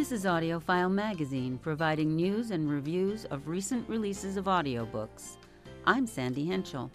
This is AudioFile Magazine, providing news and reviews of recent releases of audiobooks. I'm Sandy Henschel.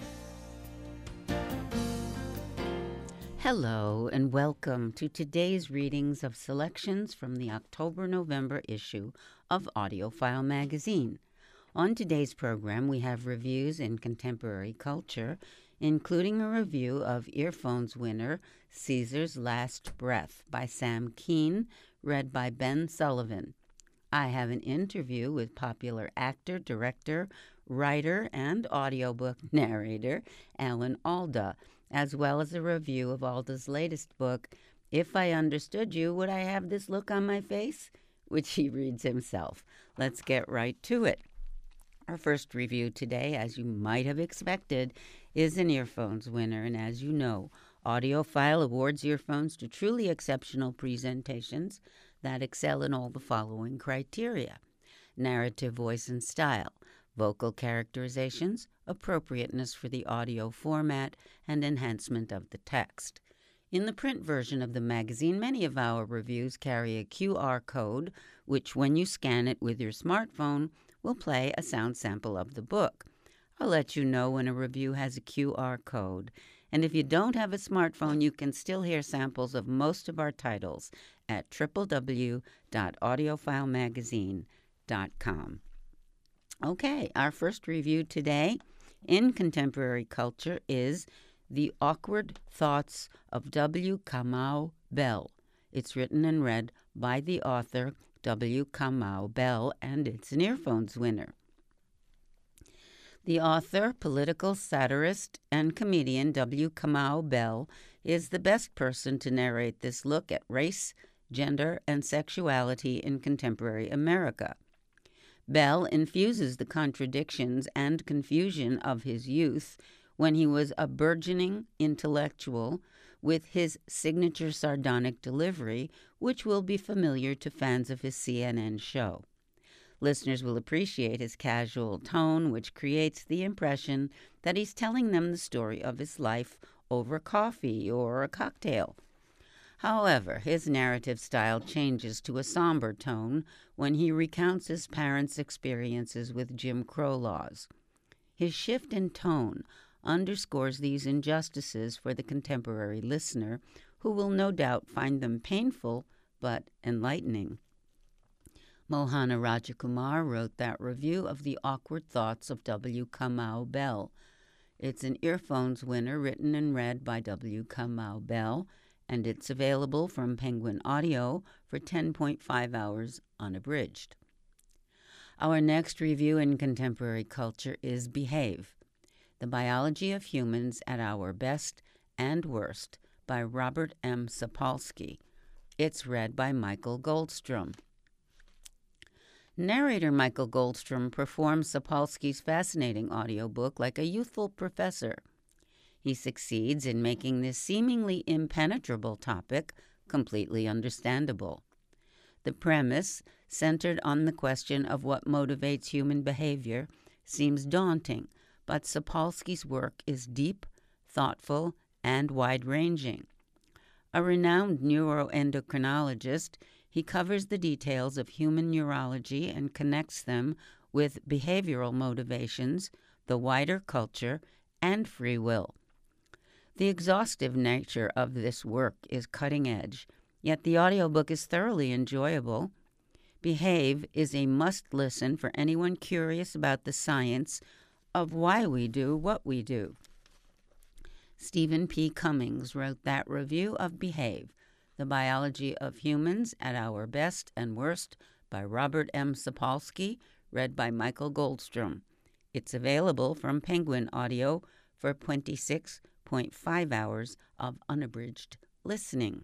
Hello and welcome to today's readings of selections from the October-November issue of AudioFile Magazine. On today's program, we have reviews in contemporary culture, including a review of Earphones winner Caesar's Last Breath by Sam Kean, read by Ben Sullivan. I have an interview with popular actor, director, writer, and audiobook narrator Alan Alda, as well as a review of Alda's latest book, If I Understood You, Would I Have This Look on My Face?, which he reads himself. Let's get right to it. Our first review today, as you might have expected, is an Earphones winner, and as you know, AudioFile awards earphones to truly exceptional presentations that excel in all the following criteria: narrative voice and style, vocal characterizations, appropriateness for the audio format, and enhancement of the text. In the print version of the magazine, many of our reviews carry a QR code, which when you scan it with your smartphone, will play a sound sample of the book. I'll let you know when a review has a QR code. And if you don't have a smartphone, you can still hear samples of most of our titles at www.audiofilemagazine.com. Okay, our first review today in contemporary culture is The Awkward Thoughts of W. Kamau Bell. It's written and read by the author W. Kamau Bell, and it's an Earphones winner. The author, political satirist, and comedian W. Kamau Bell is the best person to narrate this look at race, gender, and sexuality in contemporary America. Bell infuses the contradictions and confusion of his youth when he was a burgeoning intellectual with his signature sardonic delivery, which will be familiar to fans of his CNN show. Listeners will appreciate his casual tone, which creates the impression that he's telling them the story of his life over coffee or a cocktail. However, his narrative style changes to a somber tone when he recounts his parents' experiences with Jim Crow laws. His shift in tone underscores these injustices for the contemporary listener, who will no doubt find them painful but enlightening. Mohana Rajakumar wrote that review of The Awkward Thoughts of W. Kamau Bell. It's an Earphones winner written and read by W. Kamau Bell, and it's available from Penguin Audio for 10.5 hours unabridged. Our next review in contemporary culture is Behave, The Biology of Humans at Our Best and Worst by Robert M. Sapolsky. It's read by Michael Goldstrom. Narrator Michael Goldstrom performs Sapolsky's fascinating audiobook like a youthful professor. He succeeds in making this seemingly impenetrable topic completely understandable. The premise, centered on the question of what motivates human behavior, seems daunting, but Sapolsky's work is deep, thoughtful, and wide-ranging. A renowned neuroendocrinologist, he covers the details of human neurology and connects them with behavioral motivations, the wider culture, and free will. The exhaustive nature of this work is cutting edge, yet the audiobook is thoroughly enjoyable. Behave is a must-listen for anyone curious about the science of why we do what we do. Stephen P. Cummings wrote that review of Behave, The Biology of Humans at Our Best and Worst by Robert M. Sapolsky, read by Michael Goldstrom. It's available from Penguin Audio for 26.5 hours of unabridged listening.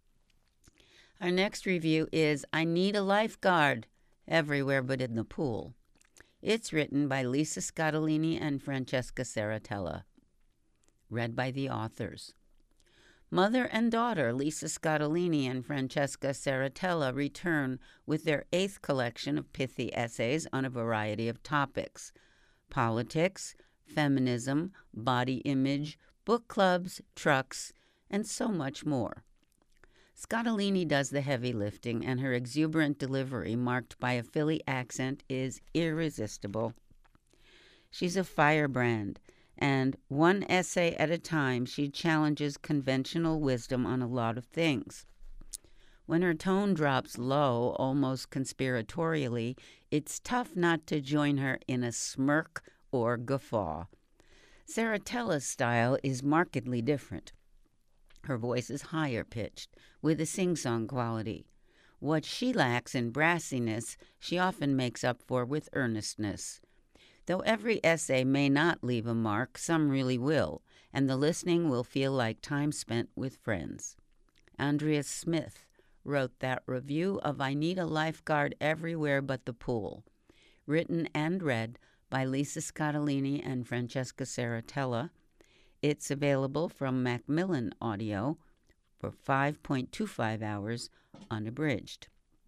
Our next review is I Need a Lifeguard, Everywhere But in the Pool. It's written by Lisa Scotolini and Francesca Saratella, read by the authors. Mother and daughter Lisa Scotolini and Francesca Saratella return with their 8th collection of pithy essays on a variety of topics: politics, feminism, body image, book clubs, trucks, and so much more. Scottolini does the heavy lifting, and her exuberant delivery, marked by a Philly accent, is irresistible. She's a firebrand, and one essay at a time, she challenges conventional wisdom on a lot of things. When her tone drops low, almost conspiratorially, it's tough not to join her in a smirk or guffaw. Saratella's style is markedly different. Her voice is higher pitched, with a sing-song quality. What she lacks in brassiness, she often makes up for with earnestness. Though every essay may not leave a mark, some really will, and the listening will feel like time spent with friends. Andrea Smith wrote that review of I Need a Lifeguard Everywhere But the Pool, written and read by Lisa Scottolini and Francesca Saratella. It's available from Macmillan Audio for 5.25 hours unabridged.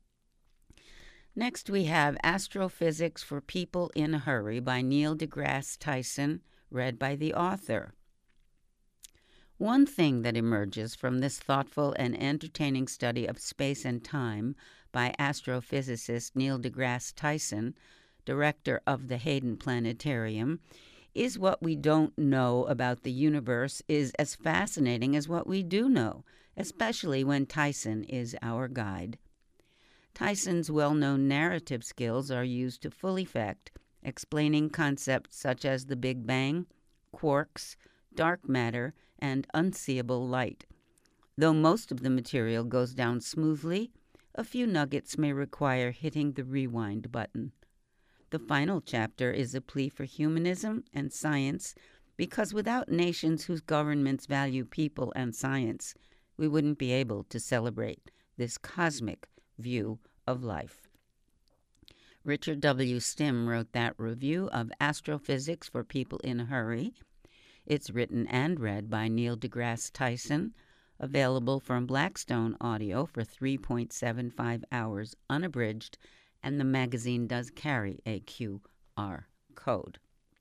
Next, we have Astrophysics for People in a Hurry by Neil deGrasse Tyson, read by the author. One thing that emerges from this thoughtful and entertaining study of space and time by astrophysicist Neil deGrasse Tyson, director of the Hayden Planetarium, is what we don't know about the universe is as fascinating as what we do know, especially when Tyson is our guide. Tyson's well-known narrative skills are used to full effect, explaining concepts such as the Big Bang, quarks, dark matter, and unseeable light. Though most of the material goes down smoothly, a few nuggets may require hitting the rewind button. The final chapter is a plea for humanism and science, because without nations whose governments value people and science, we wouldn't be able to celebrate this cosmic view of life. Richard W. Stim wrote that review of Astrophysics for People in a Hurry. It's written and read by Neil deGrasse Tyson, available from Blackstone Audio for 3.75 hours unabridged, and the magazine does carry a QR code.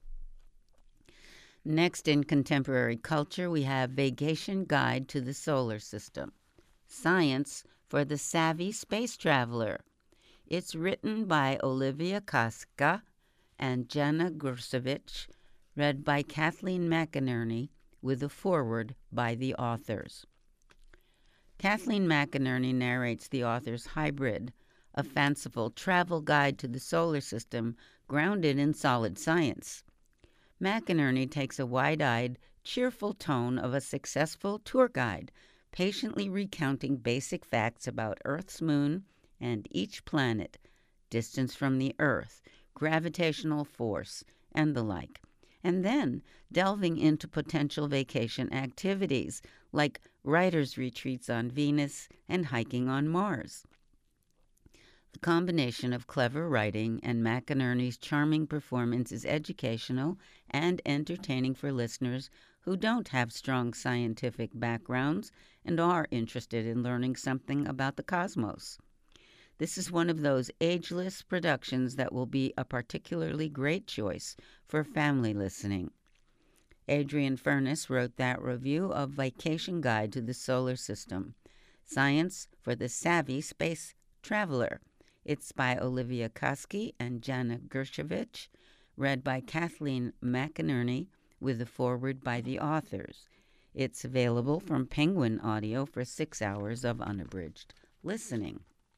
Next, in contemporary culture, we have Vacation Guide to the Solar System, Science for the Savvy Space Traveler. It's written by Olivia Kaska and Jana Gursevich, read by Kathleen McInerney, with a foreword by the authors. Kathleen McInerney narrates the author's Hybrid, a fanciful travel guide to the solar system grounded in solid science. McInerney takes a wide-eyed, cheerful tone of a successful tour guide, patiently recounting basic facts about Earth's moon and each planet, distance from the Earth, gravitational force, and the like, and then delving into potential vacation activities like writers' retreats on Venus and hiking on Mars. The combination of clever writing and McInerney's charming performance is educational and entertaining for listeners who don't have strong scientific backgrounds and are interested in learning something about the cosmos. This is one of those ageless productions that will be a particularly great choice for family listening. Adrian Furness wrote that review of Vacation Guide to the Solar System, Science for the Savvy Space Traveler. It's by Olivia Koski and Jana Gershevich, read by Kathleen McInerney, with a foreword by the authors. It's available from Penguin Audio for 6 hours of unabridged listening.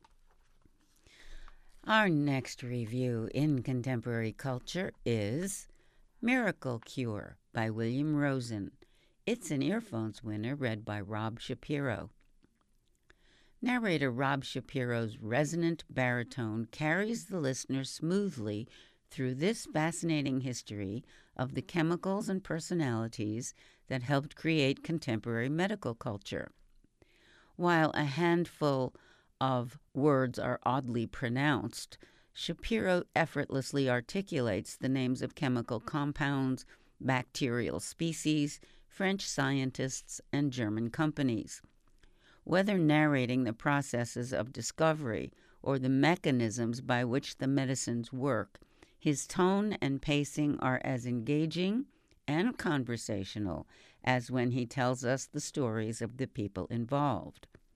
Our next review in contemporary culture is Miracle Cure by William Rosen. It's an Earphones winner, read by Rob Shapiro. Narrator Rob Shapiro's resonant baritone carries the listener smoothly through this fascinating history of the chemicals and personalities that helped create contemporary medical culture. While a handful of words are oddly pronounced, Shapiro effortlessly articulates the names of chemical compounds, bacterial species, French scientists, and German companies. Whether narrating the processes of discovery or the mechanisms by which the medicines work, his tone and pacing are as engaging and conversational as when he tells us the stories of the people involved.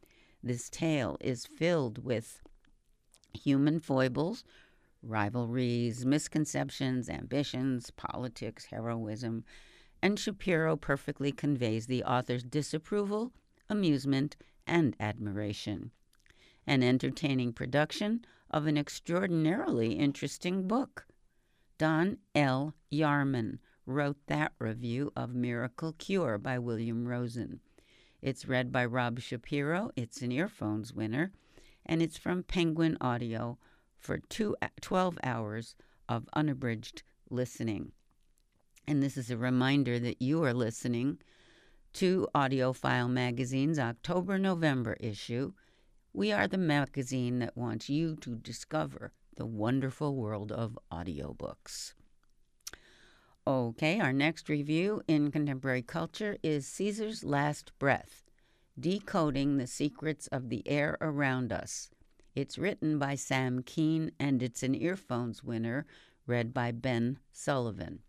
this tale is filled with human foibles, rivalries, misconceptions, ambitions, politics, heroism, and Shapiro perfectly conveys the author's disapproval, amusement, and admiration. An entertaining production of an extraordinarily interesting book. Don L. Yarman wrote that review of Miracle Cure by William Rosen. It's read by Rob Shapiro. It's an Earphones winner, and it's from Penguin Audio for 12 hours of unabridged listening. And this is a reminder that you are listening to AudioFile Magazine's October-November issue. We are the magazine that wants you to discover the wonderful world of audiobooks. Okay, our next review in contemporary culture is Caesar's Last Breath, Decoding the Secrets of the Air Around Us. It's written by Sam Kean, and it's an Earphones winner, read by Ben Sullivan.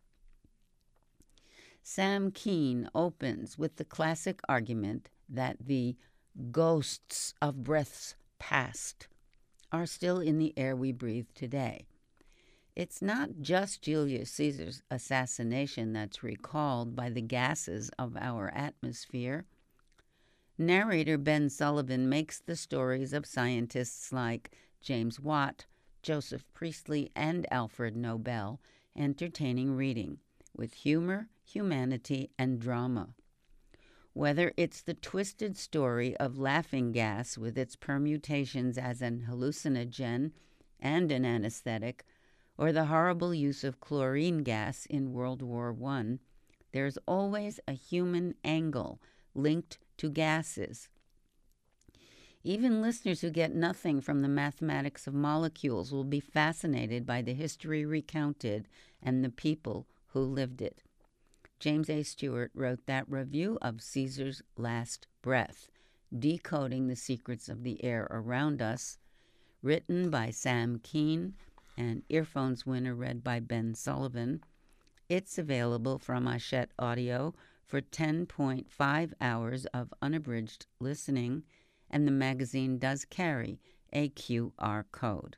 Sam Kean opens with the classic argument that the ghosts of breaths past are still in the air we breathe today. It's not just Julius Caesar's assassination that's recalled by the gases of our atmosphere. Narrator Ben Sullivan makes the stories of scientists like James Watt, Joseph Priestley, and Alfred Nobel entertaining reading, with humor, humanity, and drama. Whether it's the twisted story of laughing gas with its permutations as an hallucinogen and an anesthetic, or the horrible use of chlorine gas in World War I, there's always a human angle linked to gases. Even listeners who get nothing from the mathematics of molecules will be fascinated by the history recounted and the people who lived it. James A. Stewart wrote that review of Caesar's Last Breath, Decoding the Secrets of the Air Around Us, written by Sam Kean and Earphones winner read by Ben Sullivan. It's available from Hachette Audio for 10.5 hours of unabridged listening, and the magazine does carry a QR code.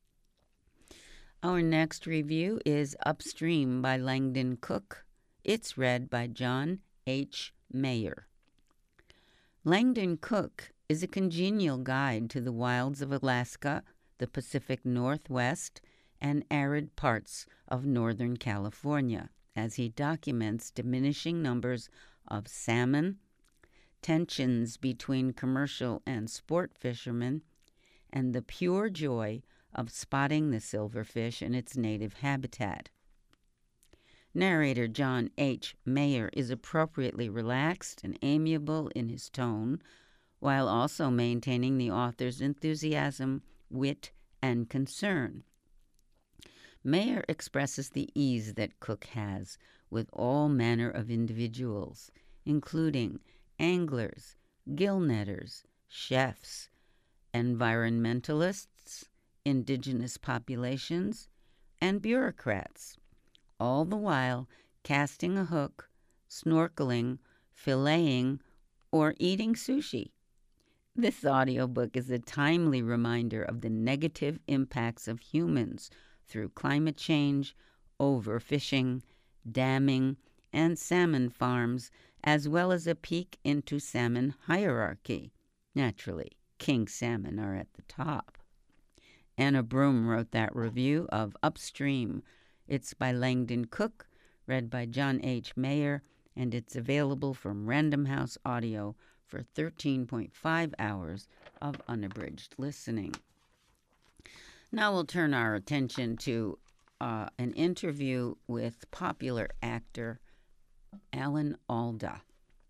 Our next review is Upstream by Langdon Cook. It's read by John H. Mayer. Langdon Cook is a congenial guide to the wilds of Alaska, the Pacific Northwest, and arid parts of Northern California, as he documents diminishing numbers of salmon, tensions between commercial and sport fishermen, and the pure joy of spotting the silverfish in its native habitat. Narrator John H. Mayer is appropriately relaxed and amiable in his tone, while also maintaining the author's enthusiasm, wit, and concern. Mayer expresses the ease that Cook has with all manner of individuals, including anglers, gill netters, chefs, environmentalists, indigenous populations, and bureaucrats, all the while casting a hook, snorkeling, filleting, or eating sushi. This audiobook is a timely reminder of the negative impacts of humans through climate change, overfishing, damming, and salmon farms, as well as a peek into salmon hierarchy. Naturally, king salmon are at the top. Anna Broom wrote that review of Upstream. It's by Langdon Cook, read by John H. Mayer, and it's available from Random House Audio for 13.5 hours of unabridged listening. Now we'll turn our attention to an interview with popular actor Alan Alda.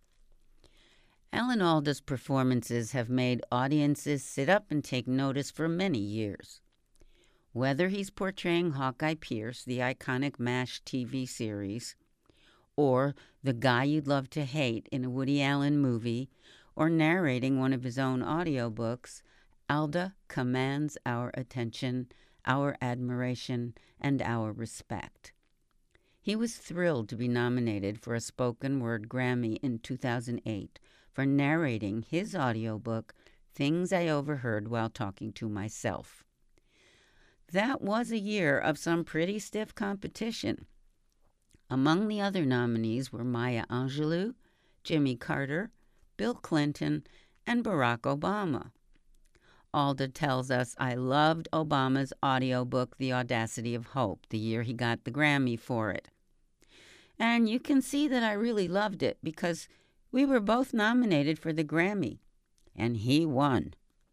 Alan Alda's performances have made audiences sit up and take notice for many years. Whether he's portraying Hawkeye Pierce, the iconic MASH TV series, or the guy you'd love to hate in a Woody Allen movie, or narrating one of his own audiobooks, Alda commands our attention, our admiration, and our respect. He was thrilled to be nominated for a spoken word Grammy in 2008 for narrating his audiobook, Things I Overheard While Talking to Myself. That was a year of some pretty stiff competition. Among the other nominees were Maya Angelou, Jimmy Carter, Bill Clinton, and Barack Obama. Alda tells us, I loved Obama's audiobook, The Audacity of Hope, the year he got the Grammy for it. And you can see that I really loved it because we were both nominated for the Grammy, and he won.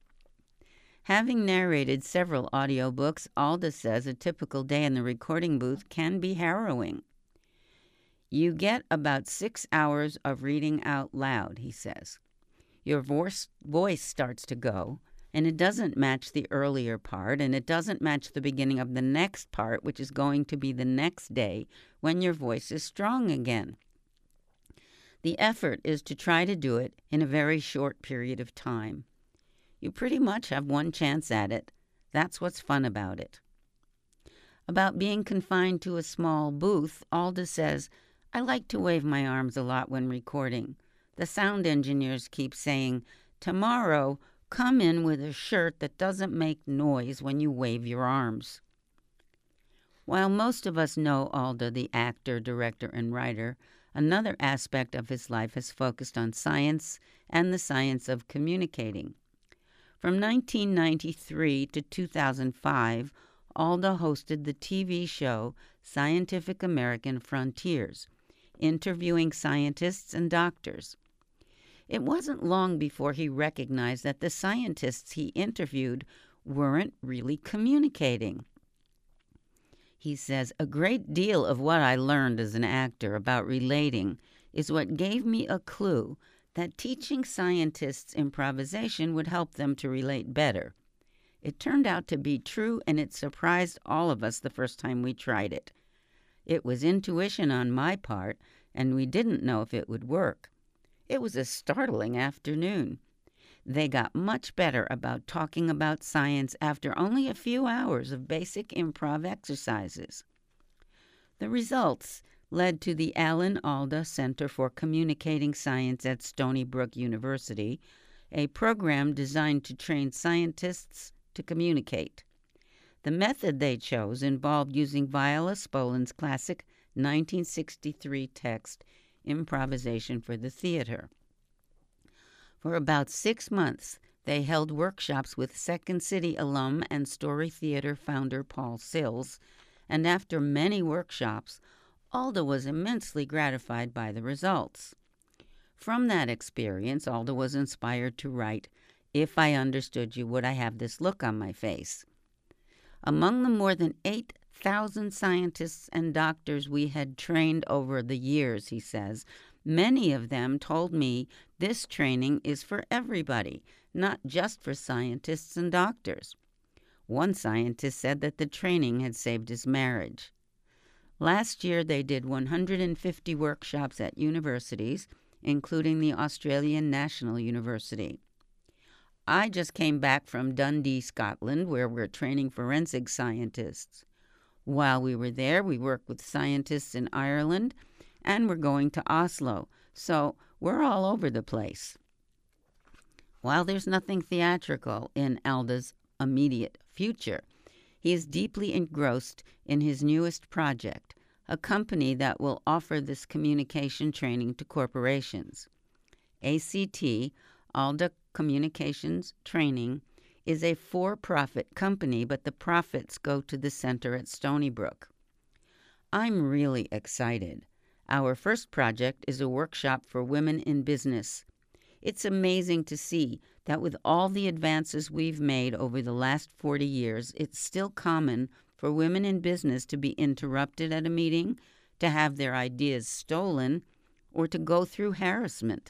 Having narrated several audiobooks, Alda says a typical day in the recording booth can be harrowing. You get about 6 hours of reading out loud, he says. Your voice starts to go, and it doesn't match the earlier part, and it doesn't match the beginning of the next part, which is going to be the next day when your voice is strong again. The effort is to try to do it in a very short period of time. You pretty much have one chance at it. That's what's fun about it. About being confined to a small booth, Alda says, I like to wave my arms a lot when recording. The sound engineers keep saying, tomorrow, come in with a shirt that doesn't make noise when you wave your arms. While most of us know Alda, the actor, director, and writer, another aspect of his life has focused on science and the science of communicating. From 1993 to 2005, Alda hosted the TV show Scientific American Frontiers, interviewing scientists and doctors. It wasn't long before he recognized that the scientists he interviewed weren't really communicating. He says, a great deal of what I learned as an actor about relating is what gave me a clue that teaching scientists improvisation would help them to relate better. It turned out to be true, and it surprised all of us the first time we tried it. It was intuition on my part, and we didn't know if it would work. It was a startling afternoon. They got much better about talking about science after only a few hours of basic improv exercises. The results led to the Alan Alda Center for Communicating Science at Stony Brook University, a program designed to train scientists to communicate. The method they chose involved using Viola Spolin's classic 1963 text, Improvisation for the Theater. For about 6 months, they held workshops with Second City alum and Story Theater founder Paul Sills, and after many workshops, Alda was immensely gratified by the results. From that experience, Alda was inspired to write, If I Understood You, Would I Have This Look on My Face? Among the more than 8,000 scientists and doctors we had trained over the years, he says, many of them told me this training is for everybody, not just for scientists and doctors. One scientist said that the training had saved his marriage. Last year, they did 150 workshops at universities, including the Australian National University. I just came back from Dundee, Scotland, where we're training forensic scientists. While we were there, we worked with scientists in Ireland, and we're going to Oslo, so we're all over the place. While there's nothing theatrical in Alda's immediate future, he is deeply engrossed in his newest project, a company that will offer this communication training to corporations. ACT, Alda Communications Training, is a for-profit company, but the profits go to the center at Stony Brook. I'm really excited. Our first project is a workshop for women in business. It's amazing to see that with all the advances we've made over the last 40 years, it's still common for women in business to be interrupted at a meeting, to have their ideas stolen, or to go through harassment.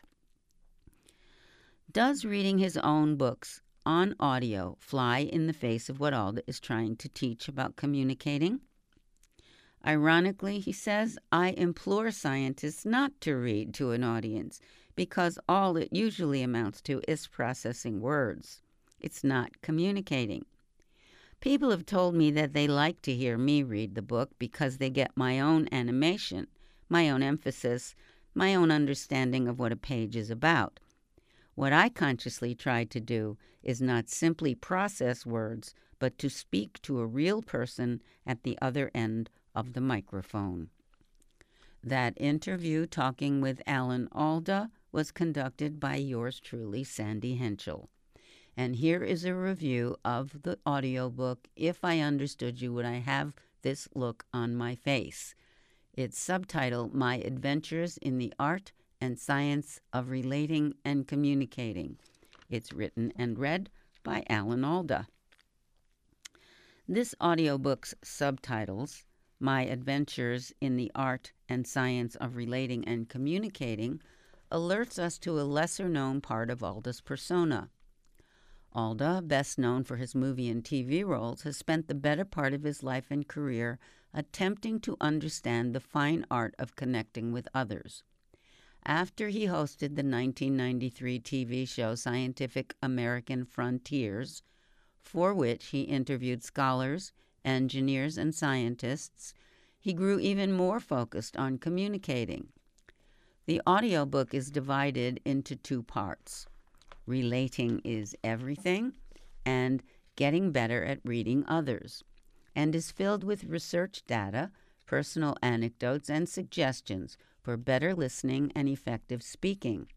Does reading his own books on audio fly in the face of what Alda is trying to teach about communicating? Ironically, he says, I implore scientists not to read to an audience because all it usually amounts to is processing words. It's not communicating. People have told me that they like to hear me read the book because they get my own animation, my own emphasis, my own understanding of what a page is about. What I consciously try to do is not simply process words, but to speak to a real person at the other end of the microphone. That interview talking with Alan Alda was conducted by yours truly, Sandy Henschel. And here is a review of the audiobook, If I Understood You Would I Have This Look on My Face. It's subtitled My Adventures in the Art and Science of Relating and Communicating. It's written and read by Alan Alda. This audiobook's subtitles, My Adventures in the Art and Science of Relating and Communicating, alerts us to a lesser-known part of Alda's persona. Alda, best known for his movie and TV roles, has spent the better part of his life and career attempting to understand the fine art of connecting with others. After he hosted the 1993 TV show Scientific American Frontiers, for which he interviewed scholars, engineers, and scientists, he grew even more focused on communicating. The audiobook is divided into two parts. Relating is everything, and getting better at reading others, and is filled with research data, personal anecdotes, and suggestions for better listening and effective speaking.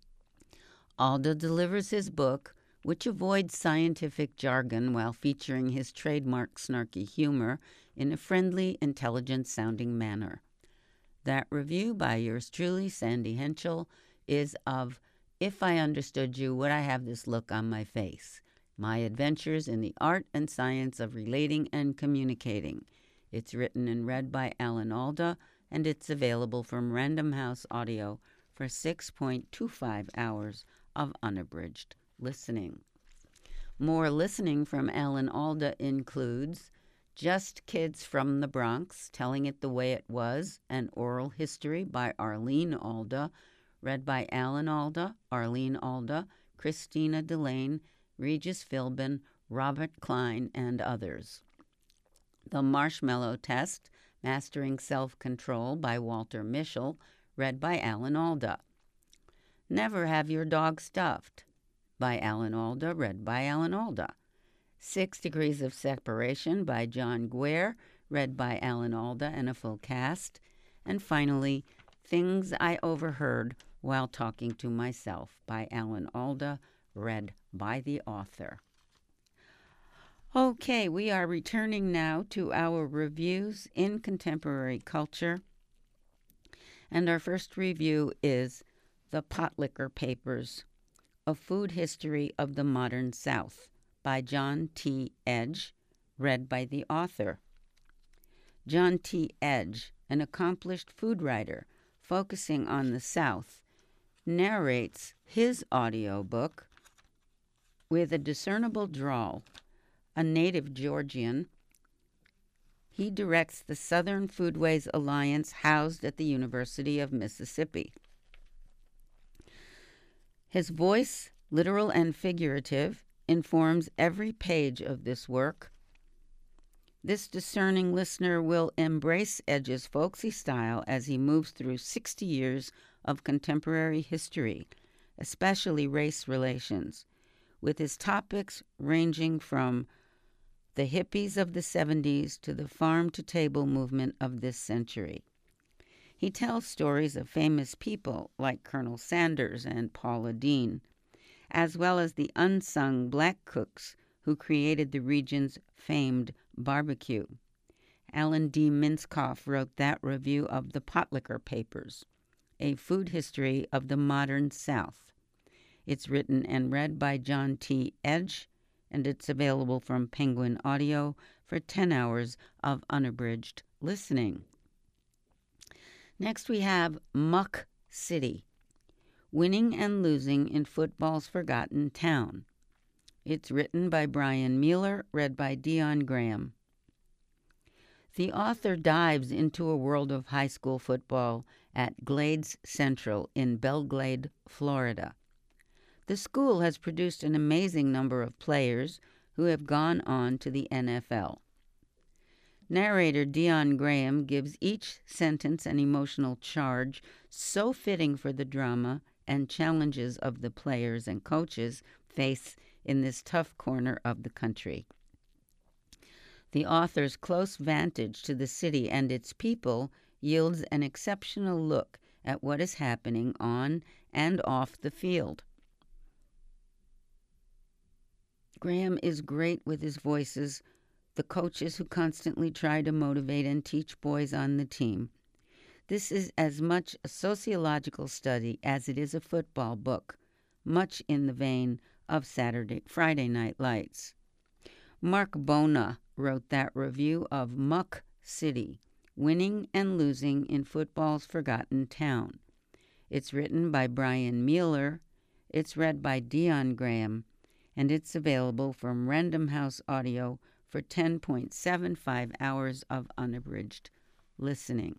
Alda delivers his book, which avoids scientific jargon while featuring his trademark snarky humor in a friendly, intelligent-sounding manner. That review by yours truly, Sandy Henschel, is of If I Understood You, Would I Have This Look on My Face? My Adventures in the Art and Science of Relating and Communicating. It's written and read by Alan Alda, and it's available from Random House Audio for 6.25 hours of unabridged listening. More listening from Alan Alda includes Just Kids from the Bronx, Telling It the Way It Was, An Oral History by Arlene Alda, read by Alan Alda, Arlene Alda, Christina Delane, Regis Philbin, Robert Klein, and others. The Marshmallow Test, Mastering Self-Control by Walter Mischel, read by Alan Alda. Never Have Your Dog Stuffed by Alan Alda, read by Alan Alda. 6 Degrees of Separation by John Guare, read by Alan Alda and a full cast. And finally, Things I Overheard While Talking to Myself by Alan Alda, read by the author. Okay, we are returning now to our reviews in contemporary culture. And our first review is The Potlikker Papers, A Food History of the Modern South by John T. Edge, read by the author. John T. Edge, an accomplished food writer focusing on the South, narrates his audiobook with a discernible drawl. A native Georgian, he directs the Southern Foodways Alliance housed at the University of Mississippi. His voice, literal and figurative, informs every page of this work. This discerning listener will embrace Edge's folksy style as he moves through 60 years of contemporary history, especially race relations, with his topics ranging from the hippies of the 70s to the farm-to-table movement of this century. He tells stories of famous people like Colonel Sanders and Paula Deen, as well as the unsung black cooks who created the region's famed barbecue. Alan D. Minskoff wrote that review of The Potlikker Papers, A Food History of the Modern South. It's written and read by John T. Edge, and it's available from Penguin Audio for 10 hours of unabridged listening. Next we have Muck City, Winning and Losing in Football's Forgotten Town. It's written by Brian Mueller, read by Dion Graham. The author dives into a world of high school football at Glades Central in Belglade, Florida. The school has produced an amazing number of players who have gone on to the NFL. Narrator Dion Graham gives each sentence an emotional charge so fitting for the drama and challenges of the players and coaches face in this tough corner of the country. The author's close vantage to the city and its people yields an exceptional look at what is happening on and off the field. Graham is great with his voices, the coaches who constantly try to motivate and teach boys on the team. This is as much a sociological study as it is a football book, much in the vein of Friday Night Lights. Mark Bona wrote that review of Muck City, Winning and Losing in Football's Forgotten Town. It's written by Brian Mueller, it's read by Dion Graham, and it's available from Random House Audio for 10.75 hours of unabridged listening.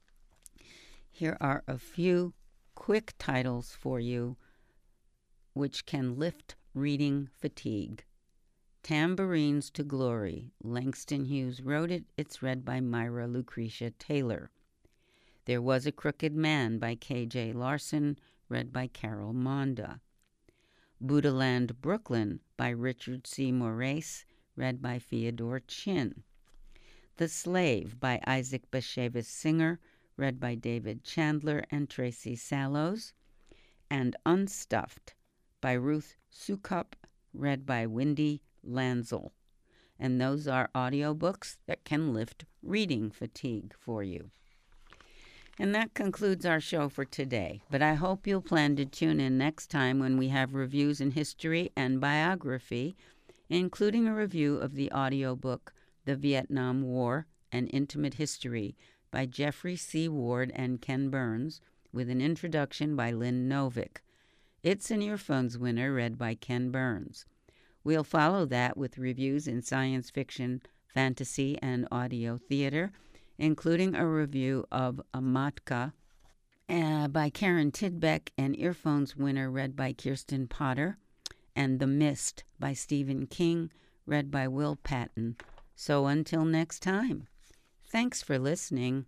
Here are a few quick titles for you which can lift reading fatigue. Tambourines to Glory. Langston Hughes wrote it. It's read by Myra Lucretia Taylor. There Was a Crooked Man by K.J. Larson, read by Carol Monda. Buddhaland, Brooklyn by Richard C. Morace, read by Theodore Chin. The Slave by Isaac Bashevis Singer, read by David Chandler and Tracy Sallows. And Unstuffed by Ruth Sukup, read by Wendy Lanzel. And those are audiobooks that can lift reading fatigue for you. And that concludes our show for today, but I hope you'll plan to tune in next time when we have reviews in history and biography, including a review of the audiobook The Vietnam War, An Intimate History by Jeffrey C. Ward and Ken Burns, with an introduction by Lynn Novick. It's an Earphones winner read by Ken Burns. We'll follow that with reviews in science fiction, fantasy, and audio theater, including a review of Amatka by Karen Tidbeck, an Earphones winner read by Kirsten Potter, and The Mist by Stephen King, read by Will Patton. So until next time, thanks for listening.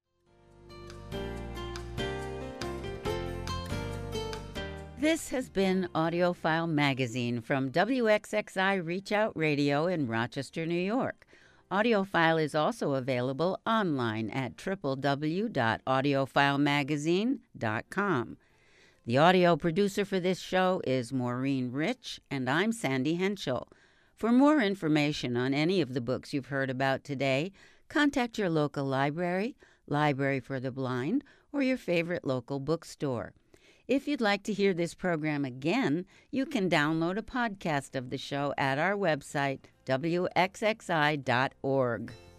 This has been AudioFile Magazine from WXXI Reach Out Radio in Rochester, New York. AudioFile is also available online at www.audiofilemagazine.com. The audio producer for this show is Maureen Rich, and I'm Sandy Henschel. For more information on any of the books you've heard about today, contact your local library, Library for the Blind, or your favorite local bookstore. If you'd like to hear this program again, you can download a podcast of the show at our website, wxxi.org.